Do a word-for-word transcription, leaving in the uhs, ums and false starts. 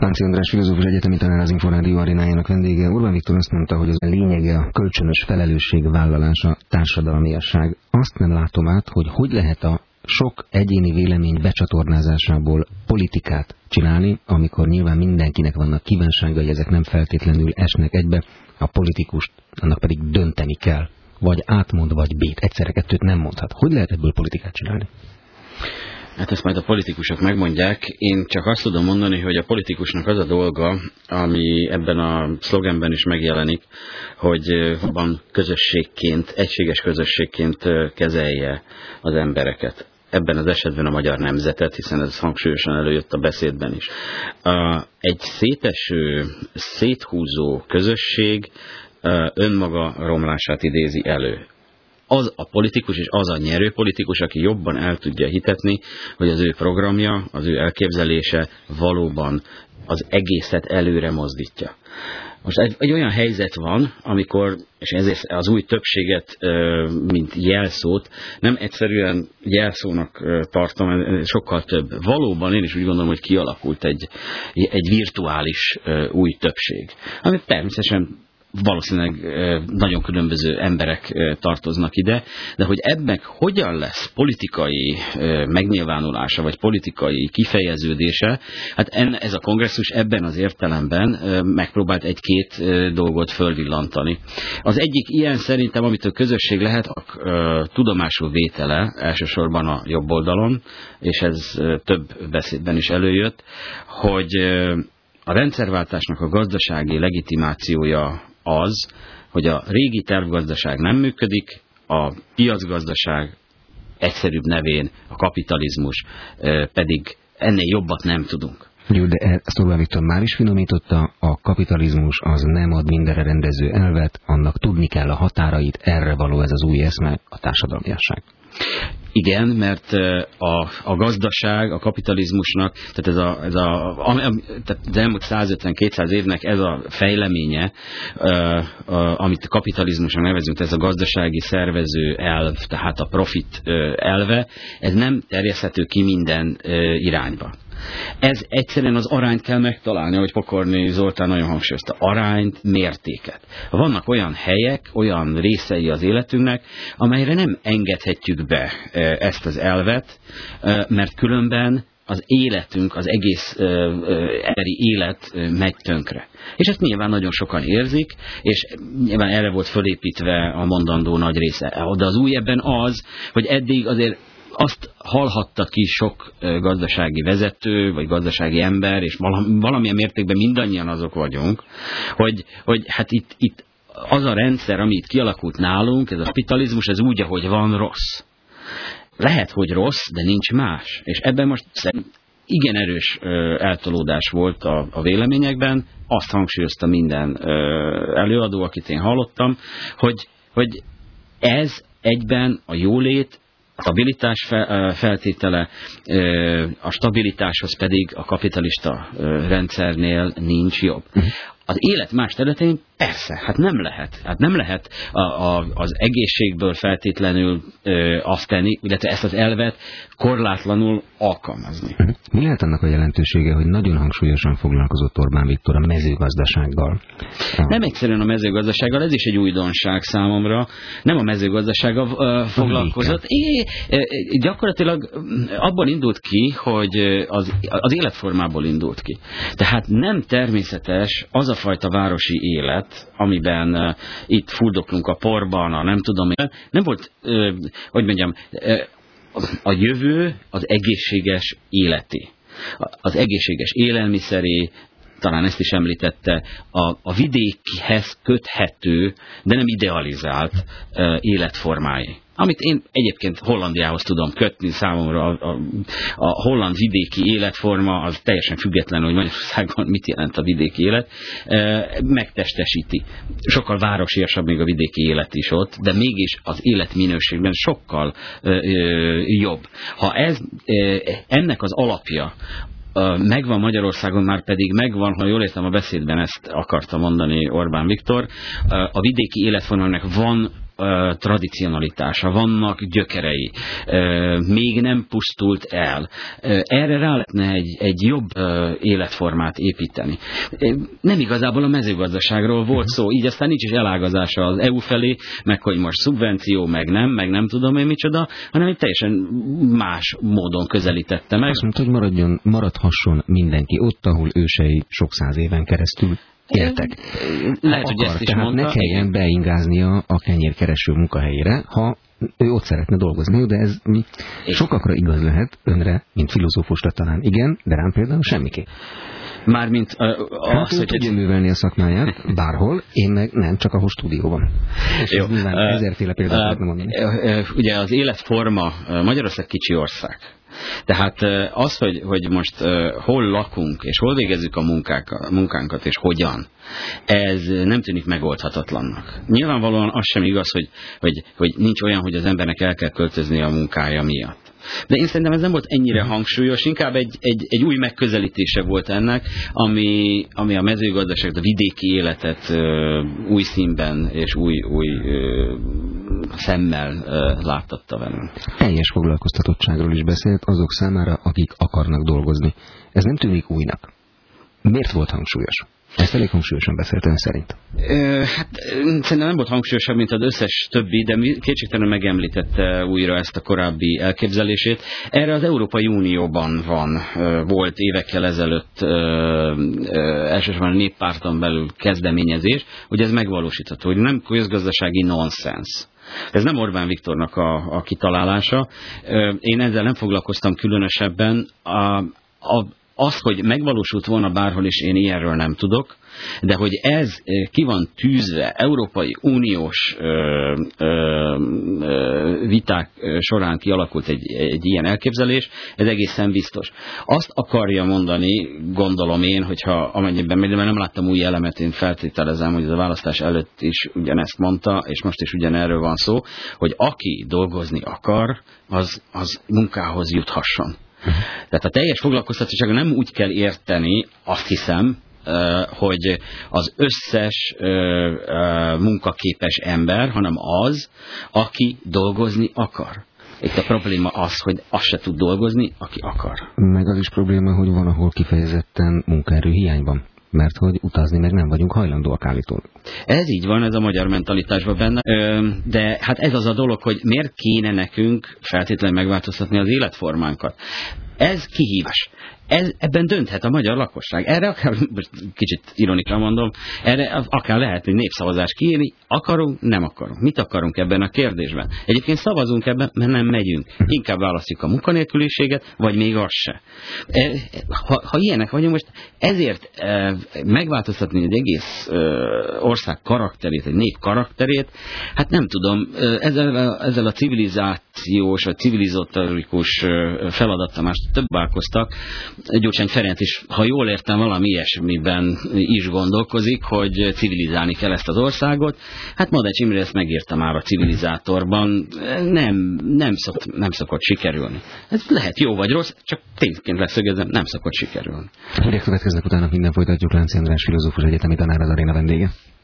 Lánci András filozófus, egyetemi tanár, az Inforádió arénájának vendége. Orbán Viktor azt mondta, hogy az lényege a kölcsönös felelősségvállalása, társadalmiasság. Azt nem látom át, hogy hogy lehet a sok egyéni vélemény becsatornázásából politikát csinálni, amikor nyilván mindenkinek vannak kívánságai, ezek nem feltétlenül esnek egybe, a politikust annak pedig dönteni kell. Vagy átmond, vagy bét. Egyszerre kettőt nem mondhat. Hogy lehet ebből politikát csinálni? Hát ezt majd a politikusok megmondják. Én csak azt tudom mondani, hogy a politikusnak az a dolga, ami ebben a szlogenben is megjelenik, hogy van közösségként, egységes közösségként kezelje az embereket. Ebben az esetben a magyar nemzetet, hiszen ez hangsúlyosan előjött a beszédben is. Egy széteső, széthúzó közösség önmaga romlását idézi elő. Az a politikus és az a nyerő politikus, aki jobban el tudja hitetni, hogy az ő programja, az ő elképzelése valóban az egészet előre mozdítja. Most egy, egy olyan helyzet van, amikor, és ezért az új többséget, mint jelszót, nem egyszerűen jelszónak tartom, sokkal több. Valóban én is úgy gondolom, hogy kialakult egy, egy virtuális új többség, ami természetesen valószínűleg nagyon különböző emberek tartoznak ide, de hogy ebben hogyan lesz politikai megnyilvánulása, vagy politikai kifejeződése, hát ez a kongresszus ebben az értelemben megpróbált egy-két dolgot fölvillantani. Az egyik ilyen szerintem, amit a közösség lehet, a tudomásul vétele, elsősorban a jobb oldalon, és ez több beszédben is előjött, hogy a rendszerváltásnak a gazdasági legitimációja az, hogy a régi tervgazdaság nem működik, a piacgazdaság egyszerűbb nevén, a kapitalizmus pedig ennél jobbat nem tudunk. Jó, de ezt Orbán Viktor már is finomította, a kapitalizmus az nem ad mindenre rendező elvet, annak tudni kell a határait, erre való ez az új eszme, a társadalmiasság. Igen, mert a, a gazdaság, a kapitalizmusnak, tehát ez a, ez a, a, tehát az elmúlt százötven-kétszáz évnek ez a fejleménye, a, a, amit a kapitalizmusnak nevezünk, ez a gazdasági szervező elv, tehát a profit elve, ez nem terjeszthető ki minden irányba. Ez egyszerűen az arányt kell megtalálni, ahogy Pokorny Zoltán nagyon hangsúlyozta, arányt, mértéket. Vannak olyan helyek, olyan részei az életünknek, amelyre nem engedhetjük be ezt az elvet, mert különben az életünk, az egész emberi élet megy tönkre. És ezt nyilván nagyon sokan érzik, és nyilván erre volt fölépítve a mondandó nagy része. De az új ebben az, hogy eddig azért azt hallhatta ki sok gazdasági vezető, vagy gazdasági ember, és valamilyen mértékben mindannyian azok vagyunk, hogy, hogy hát itt, itt az a rendszer, ami itt kialakult nálunk, ez a kapitalizmus, ez úgy, ahogy van, rossz. Lehet, hogy rossz, de nincs más. És ebben most igen erős eltolódás volt a, a véleményekben, azt hangsúlyozta minden előadó, akit én hallottam, hogy, hogy ez egyben a jólét, a stabilitás feltétele, a stabilitáshoz pedig a kapitalista rendszernél nincs jobb. Az élet más területén persze, hát nem lehet. Hát nem lehet a, a, az egészségből feltétlenül ö, azt tenni, illetve ezt az elvet korlátlanul alkalmazni. Mi lehet annak a jelentősége, hogy nagyon hangsúlyosan foglalkozott Orbán Viktor a mezőgazdasággal? Nem egyszerűen a mezőgazdasággal, ez is egy újdonság számomra. Nem a mezőgazdasággal uh, foglalkozott. É, gyakorlatilag abban indult ki, hogy az, az életformából indult ki. Tehát nem természetes az a fajta városi élet, amiben uh, itt fuldoklunk a porban, a nem tudom, nem volt, uh, hogy mondjam, uh, a jövő az egészséges életé. Az egészséges élelmiszeré, talán ezt is említette, a, a vidékhez köthető, de nem idealizált uh, életformái. Amit én egyébként Hollandiához tudom kötni, számomra a, a, a holland vidéki életforma, az teljesen független, hogy Magyarországon mit jelent a vidéki élet, megtestesíti. Sokkal városiasabb még a vidéki élet is ott, de mégis az életminőségben sokkal jobb. Ha ez, ennek az alapja megvan Magyarországon, már pedig megvan, ha jól értem a beszédben, ezt akarta mondani Orbán Viktor, a vidéki életformának van uh, tradicionalitása, vannak gyökerei, uh, még nem pusztult el. Uh, erre rá lehetne egy, egy jobb uh, életformát építeni. Uh, nem igazából a mezőgazdaságról volt szó, így aztán nincs is elágazása az é u felé, meg hogy most szubvenció, meg nem, meg nem tudom én micsoda, hanem egy teljesen más módon közelítette meg. Azt mondta, hogy maradjon, maradhasson mindenki ott, ahol ősei sok száz éven keresztül éltek. Lehet, akar, hogy ezt is tehát mondta. ne kelljen beingáznia a kenyérkereső munkahelyére, ha ő ott szeretne dolgozni, de ez sokakra igaz lehet, önre, mint filozófusra talán igen, de rám például semmiképp. Mármint uh, hát ő tudja művelni a szakmáját bárhol, én meg nem, csak ahol stúdióban. És jó, nyilván uh, ezerféle példát lehetne uh, mondani. Uh, uh, ugye az életforma, uh, Magyarország kicsi ország. Tehát az, hogy, hogy most uh, hol lakunk, és hol végezzük a munkák, a munkánkat, és hogyan, ez nem tűnik megoldhatatlannak. Nyilvánvalóan az sem igaz, hogy, hogy, hogy nincs olyan, hogy az embernek el kell költözni a munkája miatt. De én szerintem ez nem volt ennyire hangsúlyos, inkább egy, egy, egy új megközelítése volt ennek, ami, ami a mezőgazdaságot, a vidéki életet ö, új színben és új, új ö, szemmel ö, láttatta velünk. Teljes foglalkoztatottságról is beszélt azok számára, akik akarnak dolgozni. Ez nem tűnik újnak. Miért volt hangsúlyos? Ezt elég hangsúlyosan beszélt ön szerint. Ö, hát szerintem nem volt hangsúlyosabb, mint az összes többi, de kétségtelenül megemlítette újra ezt a korábbi elképzelését. Erre az Európai Unióban van, volt évekkel ezelőtt ö, ö, elsősorban a néppárton belül kezdeményezés, hogy ez megvalósítható, hogy nem közgazdasági nonsens. Ez nem Orbán Viktornak a, a kitalálása. Én ezzel nem foglalkoztam különösebben. A, a Az, hogy megvalósult volna bárhol is, én ilyenről nem tudok, de hogy ez ki van tűzve Európai Uniós ö, ö, ö, viták során kialakult egy, egy ilyen elképzelés, ez egészen biztos. Azt akarja mondani, gondolom én, hogyha amennyiben, mert nem láttam új elemet, én feltételezem, hogy ez a választás előtt is ugyanezt mondta, és most is ugyanerről van szó, hogy aki dolgozni akar, az, az munkához juthasson. Tehát a teljes foglalkoztatottságot nem úgy kell érteni, azt hiszem, hogy az összes munkaképes ember, hanem az, aki dolgozni akar. Itt a probléma az, hogy az se tud dolgozni, aki akar. Meg az is probléma, hogy van, ahol kifejezetten munkaerő hiányban. Mert hogy utazni meg nem vagyunk hajlandóak állítólag. Ez így van, ez a magyar mentalitásban benne, de hát ez az a dolog, hogy miért kéne nekünk feltétlenül megváltoztatni az életformánkat. Ez kihívás. Ez, ebben dönthet a magyar lakosság. Erre akár, kicsit ironikusan mondom, erre akár lehet, hogy népszavazást kiírni, akarunk, nem akarunk. Mit akarunk ebben a kérdésben? Egyébként szavazunk ebben, mert nem megyünk. Inkább választjuk a munkanélküliséget, vagy még az se. Ha, ha ilyenek vagyunk, most ezért megváltoztatni egy egész ország karakterét, egy nép karakterét, hát nem tudom, ezzel a, ezzel a civilizációs, vagy civilizatorikus feladattal más több válkoztak. Gyurcsány Ferenc is, ha jól értem, valami ilyesmiben is gondolkozik, hogy civilizálni kell ezt az országot. Hát Madách Imre ezt megírta már a Civilizátorban, nem, nem, szok, nem szokott sikerülni. Ez lehet jó vagy rossz, csak tényként leszögezem, nem szokott sikerülni. Hírek következnek, utána minden folytatjuk. Lánci András filozófus, egyetemi tanár, az Aréna vendége.